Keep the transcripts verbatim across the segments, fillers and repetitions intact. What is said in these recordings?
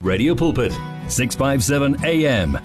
Radio Pulpit, six fifty-seven A M.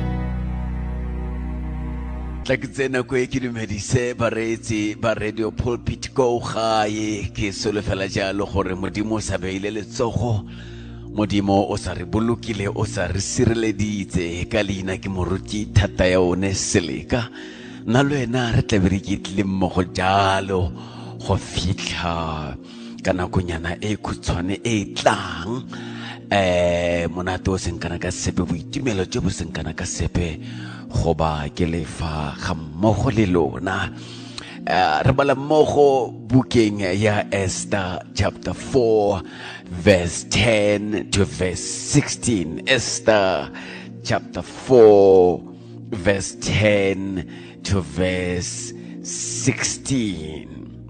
Tlakitsena ko e ke dumedise bareetsi ba Radio Pulpit go gae ke solofela jalo gore modimo sa beile letsogo modimo o sa re bolokile o sa re sireleditse ka leina ke moruti thata ya one seleka nna le wena re tlabere ke tlile mmogo jalo go fitlha ka nakonyana e khutshwane e tlang eh monato senkana ka sepe boitumelo jo bo senkana ka sepe goba ke lefa ga mmogo le lona re bala mmogo bukeng ya Esther chapter four verse ten to verse sixteen. Esther chapter four verse ten to verse sixteen.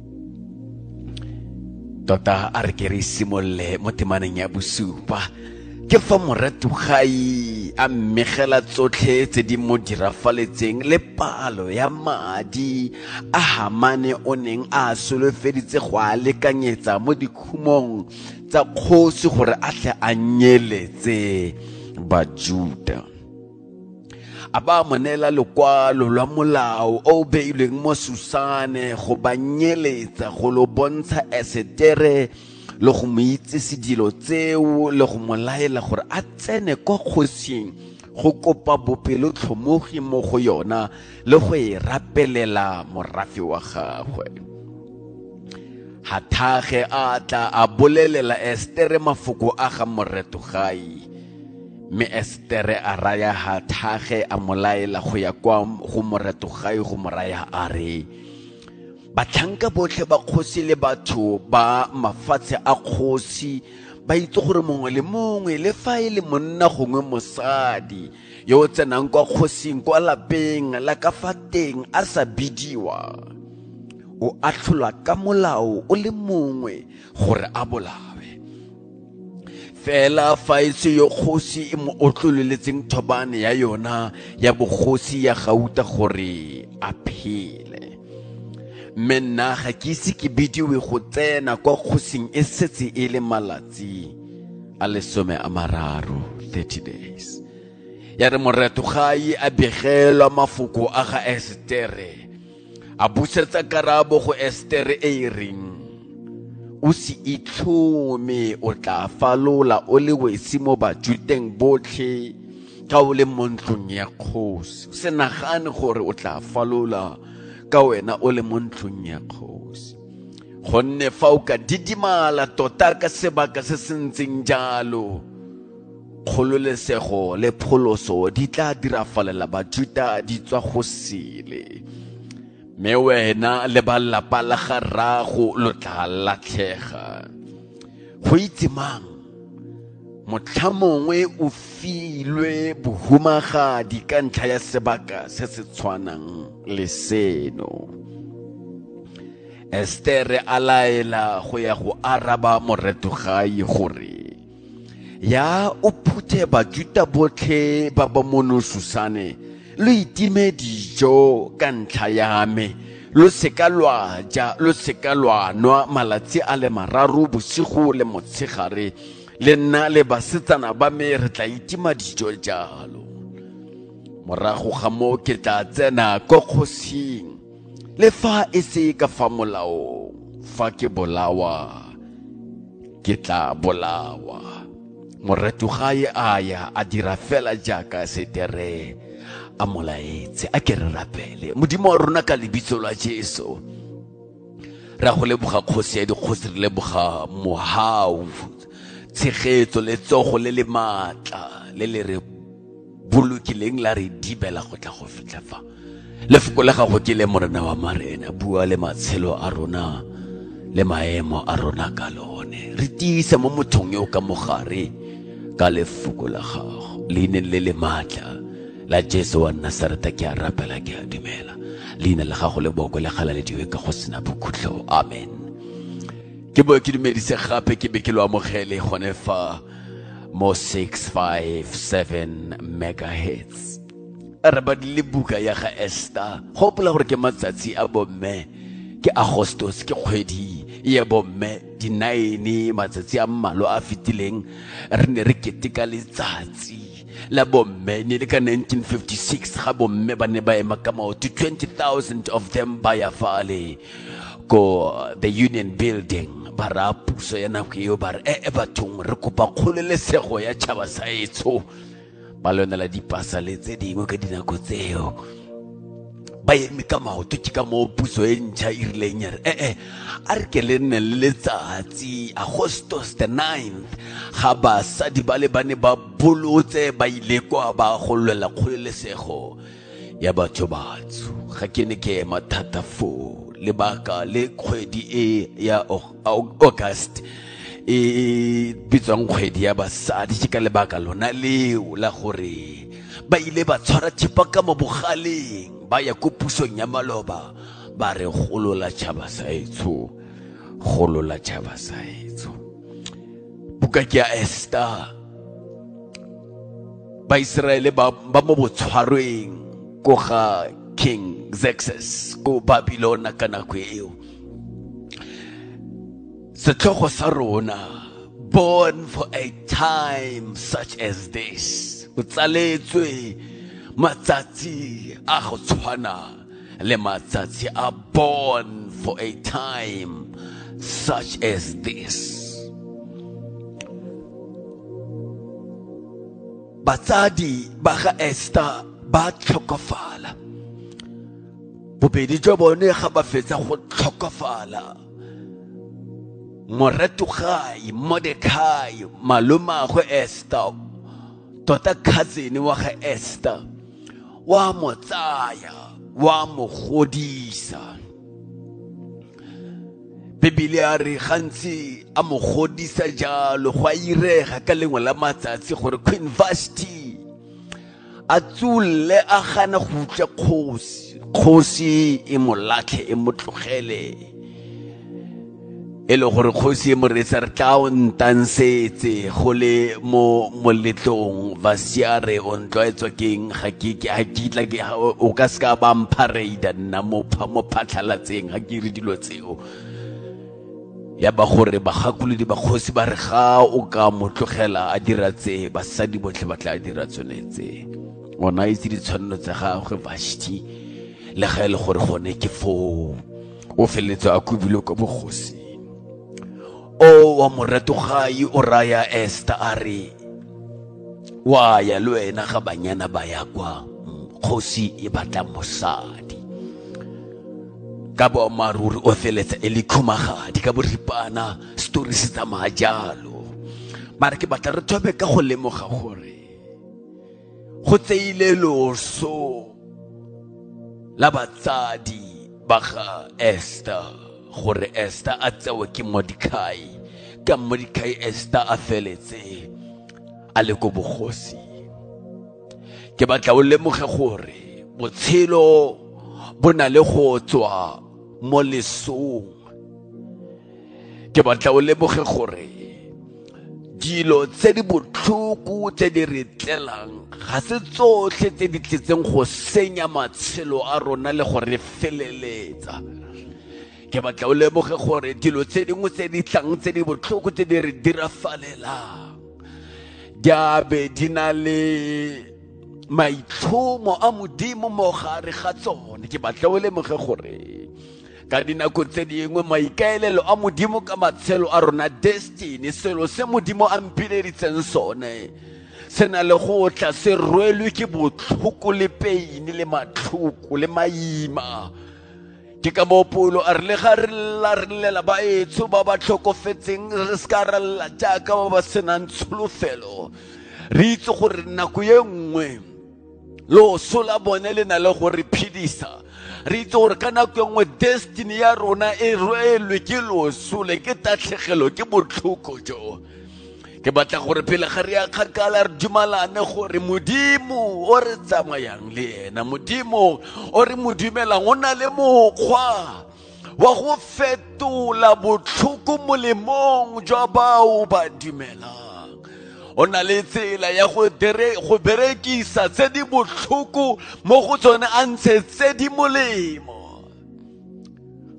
Tota a re ke re simolole mo temaneng ya bosupa ke fa moratugai a mmegela tsotlhe tse di mo dirafaletseng le palo ya madi a Hamane o neng a solofeditse go a lekanyetsa mo dikhumong tsa kgosi gore a tle a nyeletse Bajuda. A ba monela lekwalo lwa molao o beilweng mo Susane go ba nyeletsa go lo bontsha Estere le go mo itsise dilo tseo le go mo laela gore a tsene kwa kgosing go kopa bopelotlhomogi mo go yona le go e rapelela morafe wa gagwe. Hathage a tla a bolelela Estere mafoko a ga moratugai me Estere a raya Hathage a molaela go ya kwa go moratugai go moraya a re batlhanka botlhe ba kgosi le batho ba mafatshe a kgosi ba itse gore mongwe le mongwe le fa e le monna gongwe mosadi yo o tsenang kwa kgosing kwa lapeng la ka fa teng a sa bidiwa o atlhola ka molao o le mongwe gore a bolawe fela fa itse yo kgosi e mo otloleletseng thobane ya yona ya bogosi ya gauta gore a phele. Menna ga ke ise ke bidiwe go tsena kwa kgosing e setse e le malatsi a lesome a mararo thirty days. Ya re moratugai a begelwa mafoko a ga Estere a busetsa karabo go Estere e reng o se itlhome o tla falola o le wesi mo Bajuteng botlhe ka o le mo ntlong ya kgosi se nagane gore o tla falola ka wena o le mo ntlong ya kgosi gonne fa o ka didimala tota ka sebaka se se ntseng jalo kgololesego le pholoso di tla dirafalela Bajuda di tswa go sele me wena le ba lapa la ga rrago lo tla latlhega go itse mang motlhamongwe o filwe bohumagadi ka ntlha ya sebaka se se tshwanang le seno. Estere a laela go ya go araba moratugai gore ya o phuthe Bajuda botlhe ba ba mono Susane lo itime dijo ka ntlha ya me lo seka lwa ja lo seka lwa nwa malatsi a le mararo bosigo le motshegare le nna le basetsana ba me re tla itima dijo jalo morago ga mo ke tla tsena ko kgosing le fa e se ka fa molao fa ke bolawa ke tla bolawa. Moratugai a ya a dira fela jaaka Estere a molaetse a ke re rapele modimo wa rona ka lebitso la Jesu ra go leboga kgosi ya dikgosi re leboga mohau tshegetso le tsogo le le matla le le re bolokileng la re dibela go tla go fitla fa lefoko la gago ke le morena wa marena bua le matshelo a rona le maemo a rona ka lone re tiisa mo mothong yo ka mogare ka lefoko la gago leine le le matla la Jesu wa Nazareta ke a rapela ke a dumela leina la gago le boko le gala le diwe ka go sena bokhutlo amen. Ke bo ke dumedise gape ke be ke lo amogele gone fa mo six fifty-seven megahertz re ba le buka ya ga Esther gopola gore ke matsatsi a bomme ke Agostos ke kgwedi ya bomme ninety-nine matsatsi a mmalo a fitileng re ne re keteka letsatsi la bomme ne le ka nineteen fifty-six ga bomme ba ne ba ema ka maoto twenty thousand of them ba ya fale ko the Union Building ba ra puso ya nako eo ba re e bathong re kopa kgololesego ya tšhaba sa etso ba lonela dipasa le tse dingwe ka dinako tseo ba eme ka maoto ke ka mo puso e ntšha e rileng ya re ee a re ke le nne le letsatsi Augustus the ninth ga basadi ba le ba ne ba bolotse ba ile kwa ba gollela kgololesego ya batho batsho ga ke ne ke ema thata fo lebaka le kgwedi e ya August e bitswang kgwedi ya basadi ke ka lebaka lona leo la gore ba ile ba tshwara thipa ka mo bogaleng ba ya ko pusong ya maloba ba re golola tšhaba sa etso golola tšhaba sa etso buka ke ya Esther ba Israele ba mo botshwarweng ko ga King Xerxes ko Babylon ka nako eo setlhogo sa rona born for a time such as this o tsaletswe matsatsi a go tshwana le matsatsi a born for a time such as this batsadi ba ga Esther ba tlhokofala bobedi jwa bone ga ba fetsa go tlhokofala Moratugai Mordecai malomagwe Esther tota cousin wa ga Esther wa mo tsaya wa mo godisa Bibele a re gantsi a mo godisa jalo go a irega ka lengwe la matsatsi gore Queen Vashti a tsule a gana go utlwa kgosi kgosi e mo latlhe e mo tlogele e le gore kgosi e mo retsa re tla o ntansetse go le mo moletlong Vasiare o ntloetswa keng ga ke ke a kitla ke o ka ska ba mpharada nna mo mo phatlhalatseng ga ke re dilo tseo ya ba gore ba gakuledi ba kgosi ba re ga o ka motlogela a dira tse basadi botlhe ba tla dira tsonetse ona itse di tshwanelo tsa gagwe Vashti le ga ile gore gone ke fo o feletse a kubile ko bogosi o wa Moratugai o raya Esther a re wa ya le wena ga banyana ba ya kwa kgosi e batla mosadi ka bo maruri o feletsa e le khumagadi ka boripana story se tsa majalo mara ke batla re thobe ka go lemoga gore go tseile loso la batsadi ba ga Esther gore Esther a tsewe ke Mordecai ka Mordecai Esther a feletse a le go bogosi ke batla o lemoge gore botshelo bona le go tswa mo lesong ke batla o lemoge gore dilo tse di botlhoko tse di re tlelang ga se tsotlhe tse di tletseng go senya matshelo a rona le gore feleletsa ke batla o lemoge gore dilo tse dingwe tse di tlang tse di botlhoko tse di re dira falelang di a be di na le maitlhomo a modimo mo gare ga tsone ke batla o lemoge gore ka dinako tse dingwe maikaelelo a modimo ka matshelo a rona destiny selo se modimo a mpileditseng sone se na le go tla se rwelwe ke botlhoko le pain le matlhoko le maima ke ka mopolo a re le ga re la re lela ba etso ba ba tlhokofetseng re ska ra la jaaka ba ba senang tsholofelo re itse gore nako ye nngwe lo sola bone le na le go re phidisa re itse gore ka nako ye nngwe destiny ya rona e rwelwe ke losole ke tatlhegelo ke botlhoko jo ke batla gore pele ga re ya kgakala re dumalane gore modimo o re tsamayang le ena modimo o re modumelang o na le mokgwa wa go fetola botlhoko molemong jwa bao ba dumelang o na le tsela ya go go berekisa tse di botlhoko mo go tsone a ntshe tse di molemo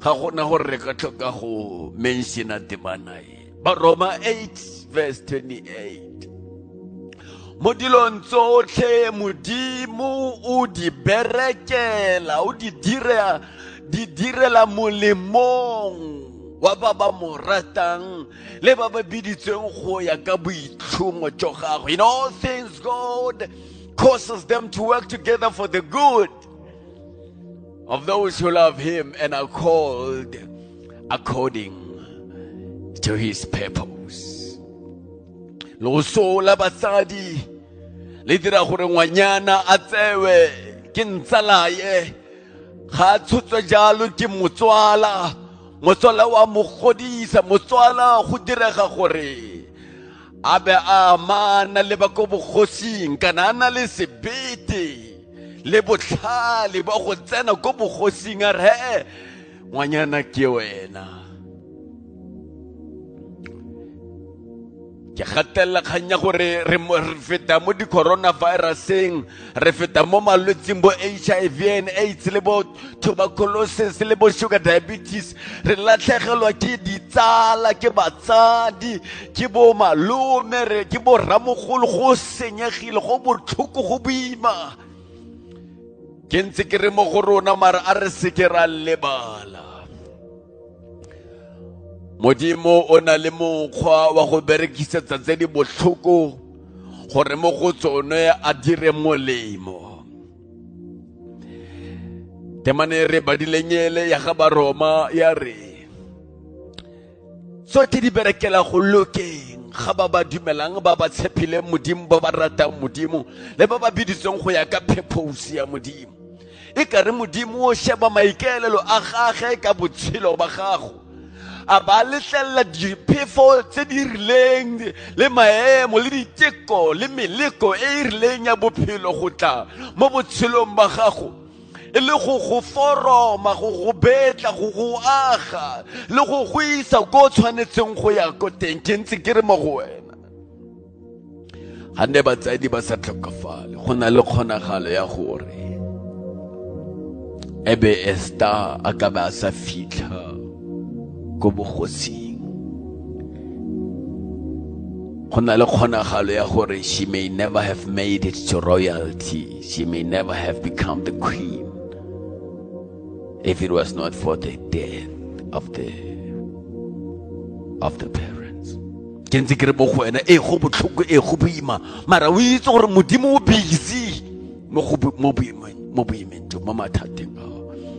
ga gona gore re ka tlhoka go mensiona temana e. Ba Roma eight verse twenty-eight. Mo dilong tsotlhe Modimo o di berekela, o di dira di direla molemong wa ba ba mo ratang le ba ba biditsweng go ya ka boitlhomo jwa gagwe. In all things God causes them to work together for the good of those who love him and are called according to his purpose. Loso la basadi le dira gore ngwanyana a tsewe ke ntsalaye, ga tshotse jalo ke motswala, motswala wa mo godisa, motswala go direga gore a be a amana le ba ko bogosing, kana a na le sebete le botlhale ba go tsena ko bogosing, a re he ngwanyana ke wena. Ke gatella kganya gore re feta mo di coronaviruseng, re feta mo malwetseng bo H I V and AIDS le bo tuberculosis le bo sugar diabetes, re latlhegelwa ke ditsala, ke batsadi, ke bo malome, re ke bo ramogolo, go senyegile, go botlhoko, go boima. Ke ntse ke re mo go rona mara a re se ke ra lebala. Modimo o na le mokgwa wa go berekisetsa tse di botlhoko gore mo go tsone a dire molemo. Temane re badilenyele ya ga ba Roma ya re tsotlhe di berekela go lokeng ga ba ba dumelang, ba ba tshepile Modimo, ba ba ratang Modimo le ba ba biditsweng go ya ka purpose ya Modimo. E ka re Modimo o sheba maikaelelo a gagwe ka botshelo ba gago, a ba letlela diphefo tse di rileng le maemo le diteko le meleko e e rileng ya bophelo go tla mo botshelong ba gago, e le go go foroma, go go betla, go go aga le go go isa ko tshwanetseng go ya ko teng. Ke ntse ke re mo go wena, ga ne batsadi ba sa tlhokafale, go na le kgonagalo ya gore ebe Esther a ka ba sa fitlha ko bogosing. Go na le kgonagalo ya gore she may never have made it to royalty, she may never have become the queen if it was not for the death of the of the parents. Ke ntse ke re mo go wena, e go botlhoko, e go boima, mara o itse gore Modimo o busy mo go mo boimeng mo boimeng mo mathateng a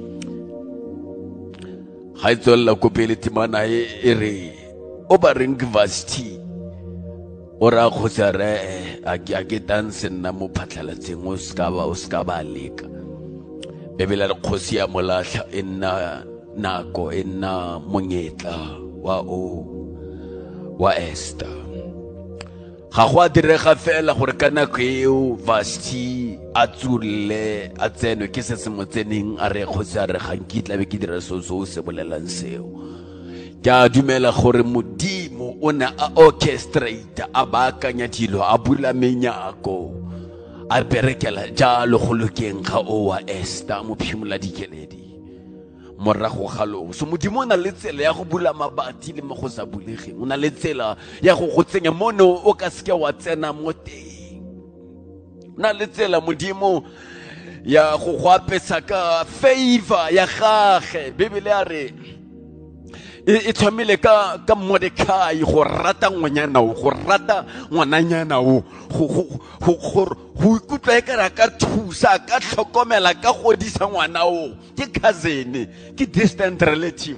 ga e tswelela ko pele. Temana e re o ba reng varsity o ra kgotsa re a ke tanse nna mo phatlhalatseng, o ska ba o ska ba leka bebela re kgosi ya molatlha e nna nako, e nna monyetla wa o wa Esther. Ga go a direga fela gore ka nako eo varsity a tsule a tseno ke se se mo tseneng, a re kgotsi a re ga nkitla be ke dira so so se bolelang seo. Ke a dumela gore Modimo o ne a orchestrate, a baakanya dilo, a bula menyako, a berekela jalo go lokeng ga o wa Esther mo phimola dikeledi morago ga loo. So Modimo o na le tsela ya go bula mabati le mo go sa bulegeng, o na le tsela ya go go tsenya mono o ka seke wa tsena mo teng, na le tsela Modimo ya go go apesa ka favor ya gage. Bibele ya re e thomile ka ka Mordekai go rata ngwanyana o, go rata ngwananyana o, go go go go ikutla e ka ka thusa, ka tlhokomela, ka godisa ngwana o, ke cousin, ke distant relative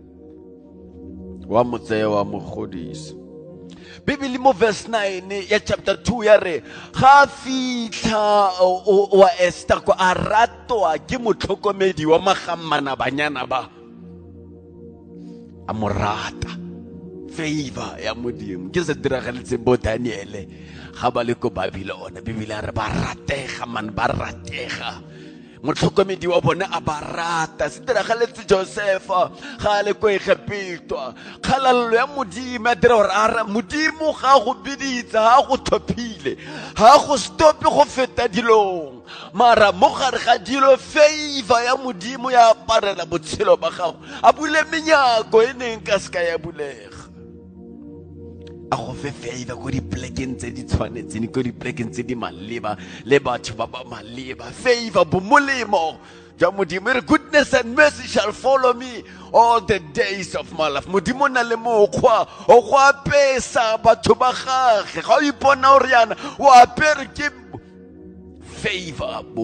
wa motse wa mogodisa. Bibele mo verse nine ya chapter two ya re ga fitlha wa Esther ko a ratwa ke motlhokomedi wa magammana banyana ba, a morata, favor ya Modimo. Ke se diragaletse bo Daniele ga ba le ko Babylon, Bibele ya re ba ratega man, ba ratega motlhokomedi wa bone a ba rata. Se diragaletse Josefa ga le ko Egipto. Kgalalelo ya Modimo a dira gore a Modimo ga go biditsa, ga go thopile, ga go stope go feta dilong. Mara mo gare ga dilo favor ya Modimo ya aparela botshelo ba gago. A bule menyako e neng ka ska ya bulega. A go fe favor ko di plekeng tse di tshwanetseng, ko di plekeng tse di maleba le batho ba ba maleba. Favor bo molemo ja Modimo re goodness and mercy shall follow me all the days of my life. Modimo na le mokgwa o go apesa batho ba gage. Ga o ipona o riana o apere ke favor bo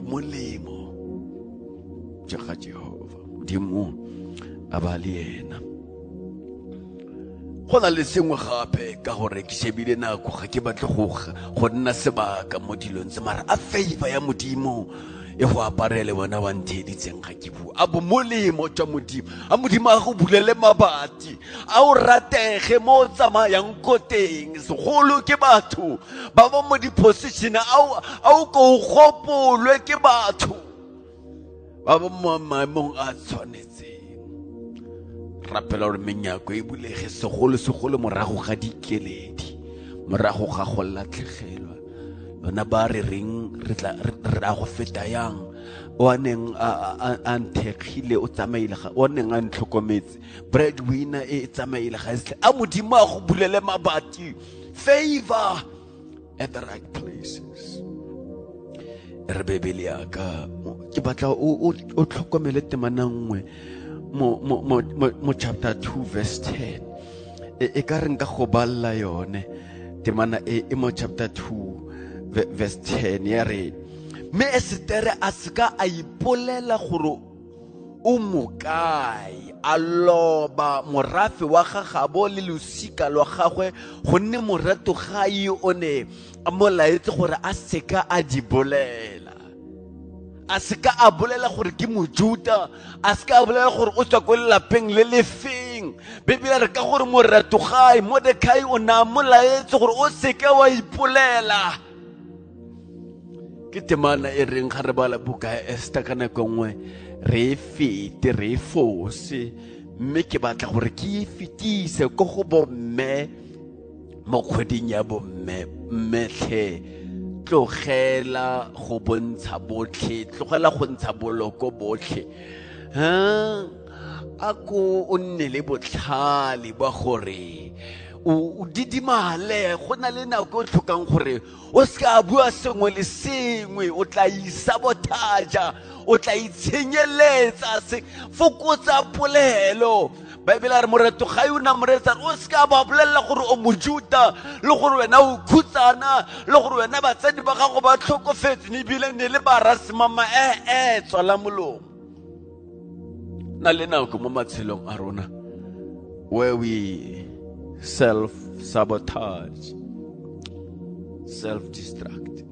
molemo ja ga Jehova. Modimo a ba le ena. Go na le sengwe gape ka gore ke shebile nako ga ke batle go go nna sebaka mo dilong tse, mara a favor ya Modimo e go aparele bona wa ntheditseng ga ke bua. A bo molemo tsa Modimo, a Modimo a go bulele mabati, a o ratege mo tsamayang ko teng. Segolo ke batho ba ba mo di-position a o ko gopolwe ke batho ba ba mo maemong a tshwanetseng. Rapela gore menyako e bulege segolo-segolo morago ga dikeledi, morago ga go latlhegelwa. Yona ba re reng re tla ra go feta yang, o neng a nthekgile o tsamaile, o neng a ntlhokometse, breadwinner e tsamaile ga se a Modimo a go bulele mabati. Favor at the right places. Re bebele ya ka ke batla o tlhokomele temana nngwe mo mo mo mo chapter two verse ten. E ka re nka go balla yone temana e mo chapter two verse ten ya re, me Estere a seka a ipolela gore o mokae, a loba morafe wa gagabo le losika lwa gagwe, gonne morato gae o ne a molaetse gore a seka a di bolela. A seka a bolela gore ke Mojuda, a seka a bolela gore o tswa ko lapeng le le feng. Bibele re ka gore morato gae Mordekai o na molaetse gore o seka wa ipolela. Ke temana e reng ga re bala buka ya Esther ka nako nngwe re fete re fose, mme ke batla gore ke fetise ko go bomme mo kgweding ya bomme. Mmetlhe tlogela go bontsha botlhe, tlogela go ntsha boloko botlhe. Ha a ko o nne le botlhale ba gore o didimale. Go na le nako o tlhokang gore o ska bua sengwe le sengwe, o tla isabotaja, o tla itshenyeletsa. Se fokotsa polelo. Bibele re moreto ga yo na moretsa o ska ba bolela gore o Mojuda le gore wena o khutsana le gore wena batsadi ba gago ba tlhokofetse ne bile ne le ba rasimama eh eh tswala molomo. Na le nako mo matshelong a rona where we self sabotage, self destruct.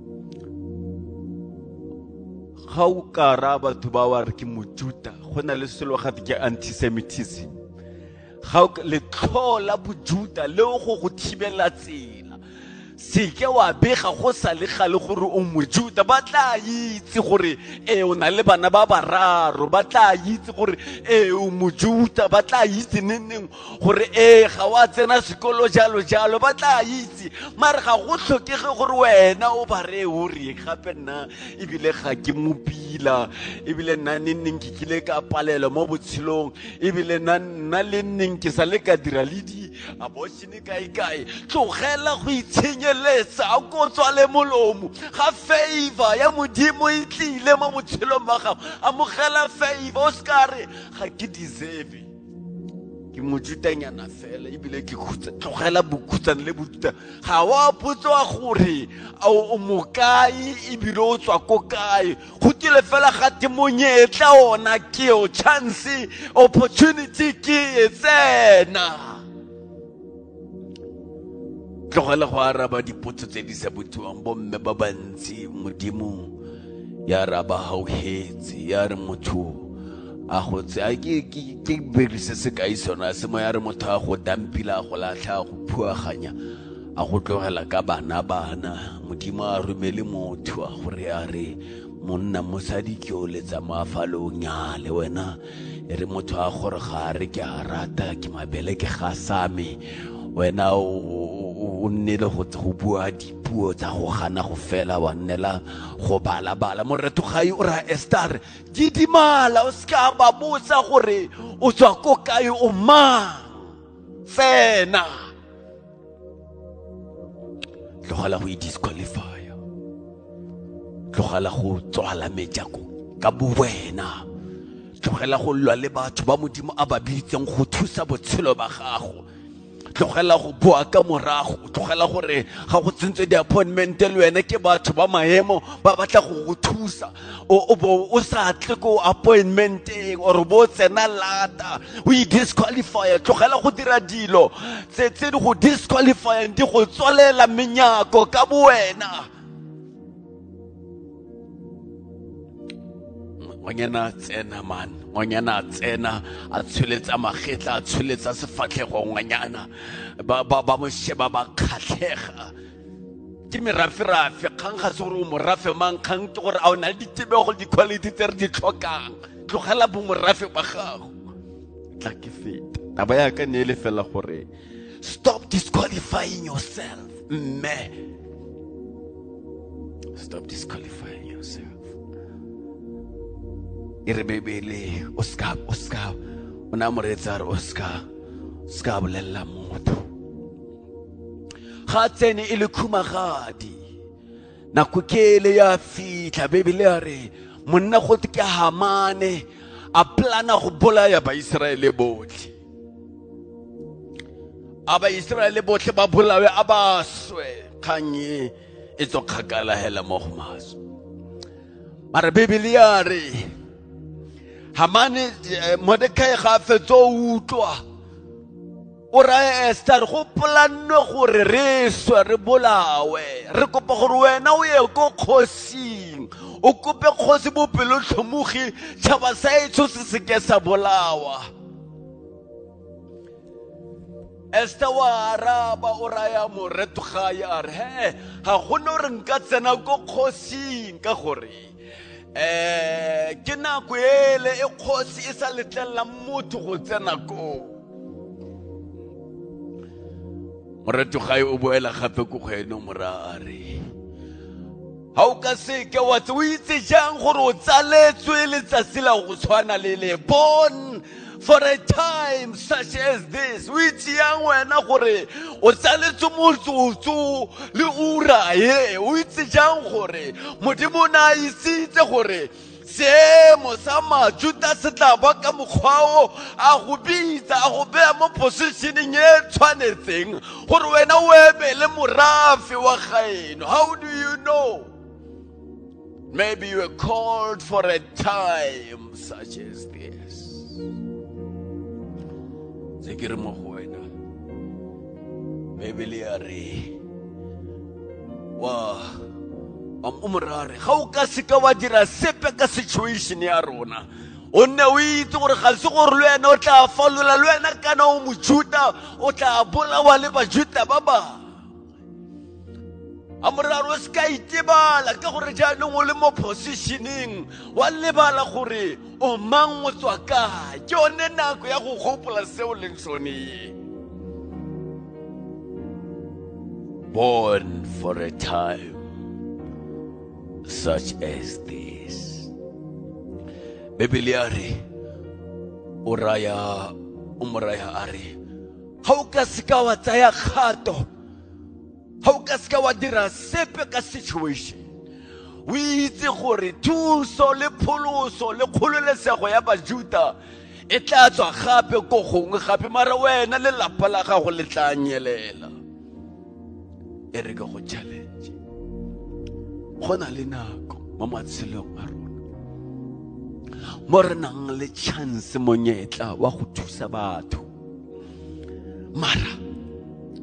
Ga o ka ra batho ba wa re ke Mojuda, go na le selo gate ke antisemitism. Ga le tlhola bojuda le go go thibela tsela, se ke wa bega go sa le gale gore o Mojuda. Ba tla itse gore e o na le bana ba bararo, ba tla itse gore e o Mojuda, ba tla itse neng gore e ga wa tsena sekolo jalo jalo, ba tla itse. Mara ga go tlhokege gore wena o ba re o re gape nna ebile ga ke mopila, ebile nna neng ke kile ka palela mo botshelong, ebile nna le neng ke sa le ka dira le di abortion kae kae. Tlogela go itshenyeletsa, a ko tswale molomo. Ga favor ya Modimo e tlile mo botshelong ba gago, amogela favor. O ska re ga ke deserve, ke Mojudanyana fela ebile ke khutsa. Tlogela bokhutsana le bojuda. Ga wa potswa gore o mokae ebile o tswa ko kae. Go tile fela ga te monyetla ona ke o chance, opportunity ke e tsena. Tlogela go araba dipotso tse di sa bothiwang bomme ba bantsi. Modimo ya raba hauhetse, ya re motho a go tse a ke ke berise se ka isona se mo ya re motho a go dampila go latlha go phuaganya a go tlogela ka bana bana. Modimo a rumele motho a gore a re monna mosadi ke o letsa maafalo nyale wena e re motho a gore ga re ke a rata ke mabele ke gasame wena o nnele go go bua dipuo tsa go gana go fela wa nnela go bala bala Moratugai o ra Esther didimala o ska ba botsa gore o tswa ko kae o mang fena tlogela go disqualify tlogela go tswala mejako ka bowena tlogela go lwa le batho ba modimo a ba bitseng go thusa botshelo ba gago tlogela go bua ka morago tlogela gore ga go tsentse di appointment le wena ke batho ba maemo ba batla go go thusa o bo o sa tle go appointmenteng or bo tsena lata we disqualify tlogela go dira dilo tse tse di go disqualify di go tswalela menyako ka bowena ngwana tsena man ngwana tsena a tshuletsa magetla a tshuletsa sefatlhego ngwana ba ba ba mo sheba ba khatlhega ke meraferafe kgang ga se gore o morafe mang kgang ke gore a o na le ditebego di quality tse re di tlhokang tlogela bo morafe ba gago tla ke feta taba ya ka ne le fela gore stop disqualifying yourself mme stop disqualifying yourself ire bebele o ska o ska ona moretsa re o ska ska bolella motho ga tsene ile khumagadi na kukele ya fitla bebele ya re monna go ke Hamane a plana go bolaya ba Israele botlhe aba Israele botlhe ba bolawe abaswe khanye e tso khakala hela mo gomaso mara bebele ya re Hamane Mordekai ga fetso utlwa o ra Esther go planne gore re swe re bolawe re kopa gore wena o ye go khosing o kope khosi bo pelo tlhomogi tshaba sa etso se se ke sa bolawa Esther wa araba o ra ya Mordekai a re he ga gone re nka tsena go khosing ka gore eh ke nako ele e khosi e sa letlela motho go tsena ko Moratugai o boela gape go kgweno mora a re ha o ka se ke wa tse o itse jang gore o tsaletswe letsatsi la go tshwana le le born for a time such as this o itse yang wena gore o tsaletswe motsotso le ura ye o itse jang gore modimo na isitse gore seemo sa Majuda se tla ba ka mokgwao a go bitsa a go bea mo positioning e tshwanetseng gore wena o emele morafe wa gaeno how do you know maybe you were called for a time such as this Zekere mo go wena Bibele ya re wa am umrare ga o ka se ka wa dira sepe ka situation ya rona o nne o itse gore ga se gore le wena o tla falola le wena kana o mojuda o tla bolawa le bajuda ba ba amoraro ska itebala ka gore jaanong o le mo positioning wa lebala gore o mang o tswa ka ke one nako ya go gopola seo leng sone born for a time such as this Bibele ya re o raya o moraya a re ga o ka se ka wa tsaya kgato ga o ka se ka wa dira sepe ka situation o itse gore thuso le pholoso le kgololesego ya bajuda e tla tswa gape ko gongwe gape mara wena le lapa la gago le tla nyelela e re ka go challenge gona le nako mo matshelong a rona mo re nang le chance monyetla wa go thusa batho mara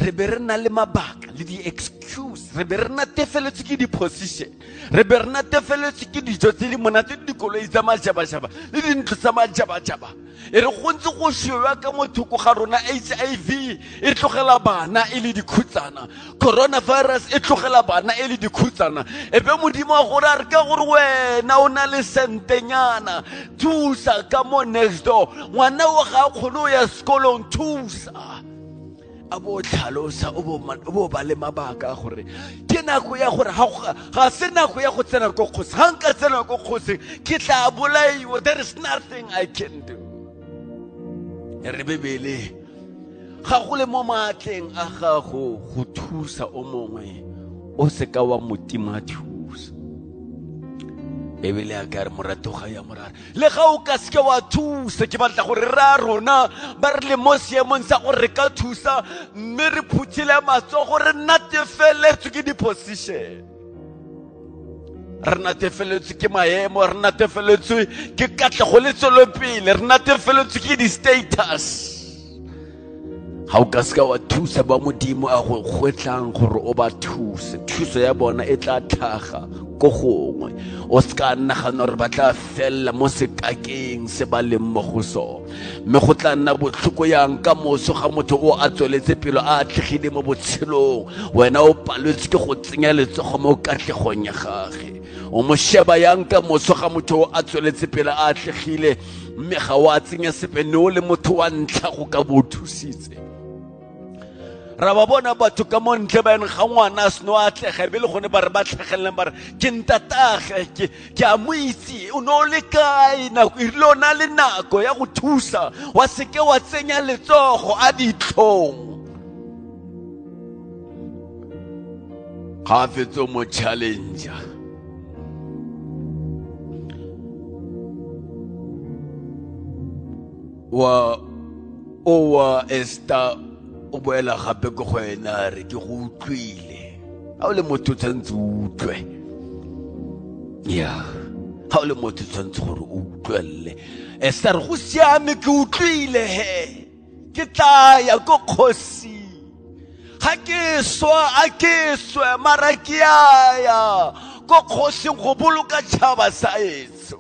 re be re na le mabaka le di-excuse, re be re natefeletswe ke di-position, re be re natefeletswe ke dijo tse di monate le dikoloi tsa majabajaba le dintlo tsa majabajaba. E re go ntse go šwewa ka mo thoko ga rona H I V e tlogela bana e le dikhutsana, coronavirus e tlogela bana e le dikhutsana. E be modimo a gore a re ka gore wena o na le sentenyana, thusa ka mo next door, ngwana o ga a kgone o ya sekolong, thusa. A bo tlhalosa o bo ba le mabaka a gore ke nako ya gore ga se nako ya go tsena ko kgosi, ga nka tsena ko kgosi ke tla bolaiwa, there is nothing I can do. Re bebele ga go le mo maatleng a gago go thusa o mongwe, o se ka wa motima thusa. Bebele a ka re moratoga ya morara le ga o ka seke wa thusa, ke batla gore ra rona ba re le mo seemong sa gore re ka thusa, mme re phuthile matsogo, re natefeletswe ke di-position, re natefeletswe ke maemo, re natefeletswe ke katlego le tswelopele, re natefeletswe ke di-status. Ga o ka seka wa thusa ba modimo a go gwetlang gore o ba thuse, thuso ya bona e tla tlhaga ko gongwe. O seka nagana gore ba tla felela mo sekakeng se ba leng mo go sone, mme go tla nna botlhoko yang ka moso ga motho o a tsweletse pelo a atlegile mo botshelong, wena o paletswe ke go tsenya letsogo mo katlegong ya gage. O mo sheba yang ka moso ga motho o a tsweletse pelo a atlegile, mme ga o a tsenya sepe, ne o le motho wa ntlha go ka bo thusitse. Ra ba bona batho ka mo ntle ba eng ga ngwana a seno a atlega, be le gone ba re ba tlhageleng ba re ke ntatage, ke a mo itse, o ne o le kae nako e rile o na le nako ya go thusa, wa seke wa tsenya letsogo a ditlhong. Ga a fetse o mo challenger, wa o wa Esther o boela gape go go ena re ke go utlwile. Ha o le motho tshwantse o utlwe, ya ha o le motho tshwantse gore o utlwelle. Esther go siame, ke utlwile he, ke tla ya go kgosi, ga ke swa a ke swa mara ke ya go kgosi go boloka tšhaba sa etso.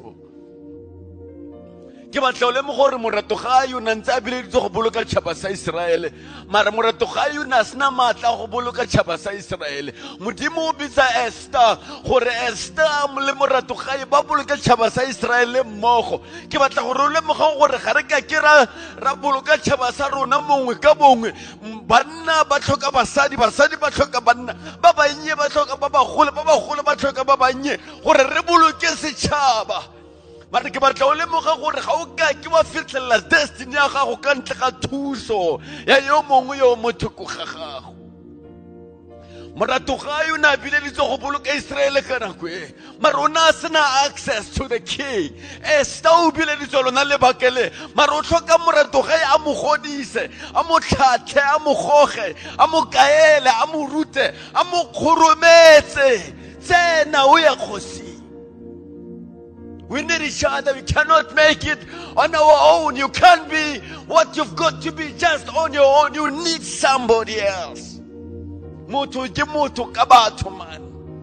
Ke batla o lemo gore morato ga yo na ntse a bileditse go boloka tšhaba sa Israele, mara morato ga yo na sena maatla go boloka tšhaba sa Israele. Modimo o bitsa Esther gore Esther le morato ga yo ba boloka tšhaba sa Israele mmogo. Ke batla gore o lemoga gore ga re ka ke ra ra boloka tšhaba sa rona mongwe ka bongwe, banna ba tlhoka basadi, basadi ba tlhoka banna, ba bannye ba tlhoka ba bagolo, ba bagolo ba tlhoka ba bannye, gore re boloke setšhaba. Mara ke batla o lemoga gore ga o ka ke wa fitlhelela destiny ya gago ka ntle ga thuso ya yo mongwe yo mo thoko ga gago. Morato ga yo na bileditse go boloka Israele ka nako e, mara o na sena access to the king. Esther o bileditse lona le bakele, mara o tlhoka morato ga a mo godise, a mo tlhatlhe, a mo goge, a mo kaele, a mo rute, a mo khurumetse. Tsena o ya kgosi. We need each other. We cannot make it on our own. You can't be what you've got to be just on your own. You need somebody else. Motho ke motho ka batho man.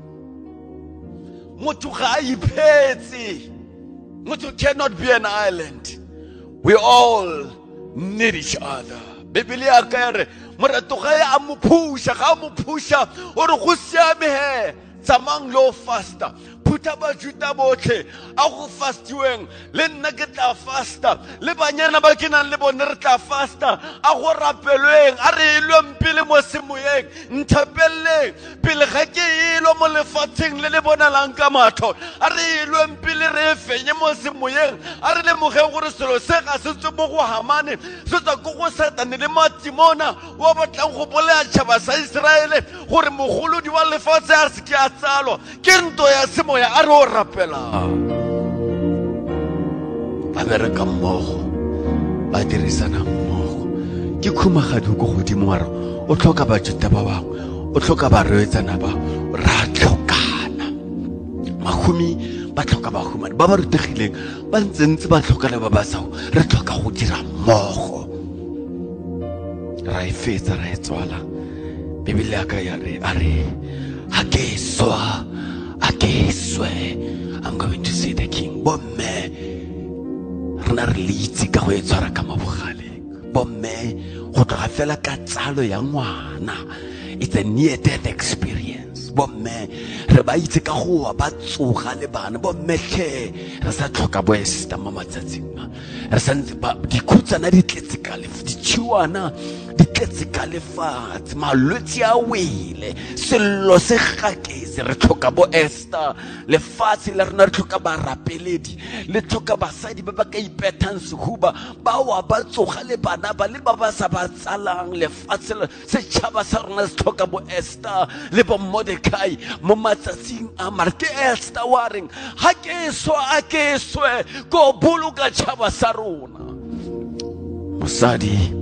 Motho ga iphetsi. Motho cannot be an island. We all need each other. Bibele ya ka re morato ga ya mo phusha, ga mo phusha o re go siame he, tsamang lo faster. Phuta ba juta botlhe a go fastiweng, le nna ke tla fasta, le banyana ba ke nang le bone re tla fasta, a go rapelweng a re ilweng pele mo semoyeng, nthapeleng pele ga ke ilwa mo lefatsheng le le bonalang ka matlho, a re ilweng pele re fenye mo semoyeng, a re lemoge gore selo se ga se tswe mo go Hamane, se tswa ko go Satane le Matimona wa batlang go bolaya tšhaba sa Israele gore mogolodi wa lefatshe a se ke a tsalwa ke nto ya semoya. A re o rapela, ba bereka mmogo, ba dirisana mmogo. Ke khumagadi go godimo wa re o tlhoka bajuta ba bangwe, o tlhoka barwetsana ba ra tlhokana. Mahumi ba tlhoka bahumane ba ba rutegileng, ba ntsentse ba tlhoka le ba ba sao, re tlhoka go dira mmogo. Ra e fetsa ra e tswala Bibele ya ka ya re a re ha ke swa a ke swe I'm going to see the king. Bomme rena re litsi ka go e tshwara ka mabogale. Bomme go tloga fela ka tsalo ya ngwana. It's a near death experience. Bomme re ba itse ka go ba tsoga le bana. Bomme tle re sa tlhoka bo Esther mo matsatsing ma. Re sa ntse ba dikhutsana di tletse ka le di chiwana di tletse ka le fatshe malwetse a wele sello se gaketse re tlhoka bo Esther le fatshe le rena re tlhoka ba rapeledi le tlhoka basadi ba ba ka ipethang sehuba ba wa ba tsoga le bana ba le ba ba sa ba tsalang le fatshe se tshaba sa rena se tlhoka bo Esther le bo Mordecai mo matsatsing a mare ke Esther wareng ha ke swa a ke swe go buluka tshaba sa rona mosadi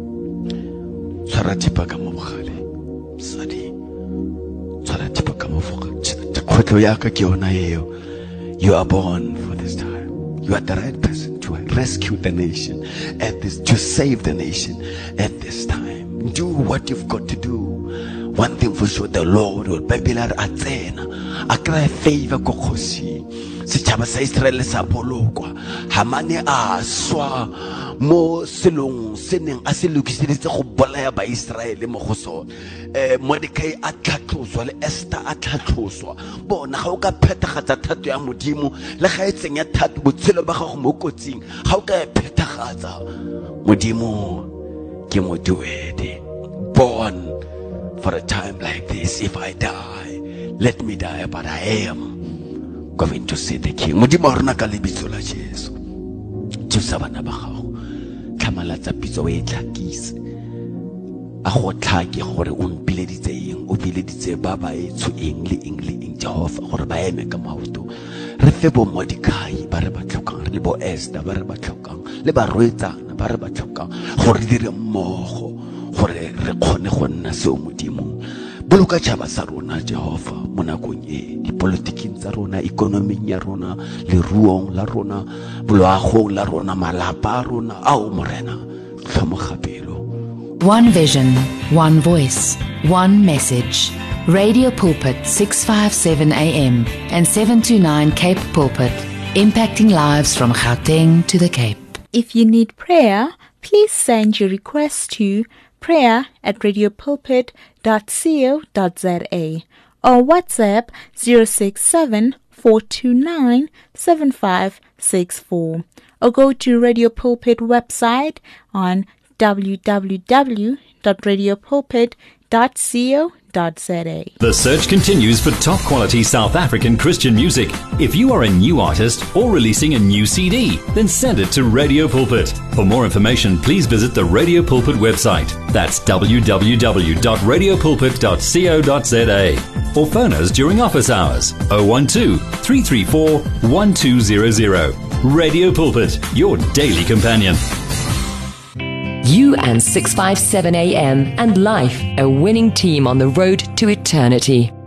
tshwara thipa ka mobogale mosadi tshwara thipa ka mobogale khotlo ya ka ke yona eo. You are born for this time. You are the right person to rescue the nation at this, to save the nation at this time. Do what you've got to do. One thing for sure, the Lord will babilar atsena a cry favor ko khosi setšhaba sa Israel sa bolokwa Hamane a swa mo selong se neng a se lokiseditse go bolaya ba Israel mo go sone. eh Mordecai a tlhatloswa le Esther a tlhatloswa bona ga o ka phetagatsa thato ya modimo le ga e tsenya thato botshelo ba gago mo kotsing ga o ka phetagatsa modimo ke moduedi. Born for a time like this. If I die, let me die, but I am going to see the king. Modimo rona ka lebitso la Jesu thusa bana ba gago tlhamalatsa pitso e tlhakise a go tlhake gore o mpileditse eng o bileditse ba ba etso eng le eng le eng Jehova gore ba eme ka maoto re fe bo Mordecai ba re ba tlhokang le bo Esther ba re ba tlhokang le ba roetsana ba re ba tlhokang gore dire mmogo gore re kgone go nna seo modimo boloka tšhaba sa rona Jehova mo nakong e dipolotiking tsa rona ikonoming ya rona leruong la rona boloagong la rona malapa a rona ao morena tlhomogapelo. One vision, one voice, one message. Radio Pulpit six fifty-seven A M and seven twenty-nine Cape Pulpit, impacting lives from Gauteng to the Cape. If you need prayer, please send your request to prayer at radiopulpit dot co dot za or WhatsApp zero six seven, four two nine, seven five six four or go to Radio Pulpit website on w w w dot radiopulpit dot co dot za. The search continues for top quality South African Christian music. If you are a new artist or releasing a new C D, then send it to Radio Pulpit. For more information, please visit the Radio Pulpit website. That's w w w dot radio pulpit dot co dot za or phone us during office hours oh one two, three three four, one two zero zero. Radio Pulpit, your daily companion. You and six fifty-seven A M and Life, a winning team on the road to eternity.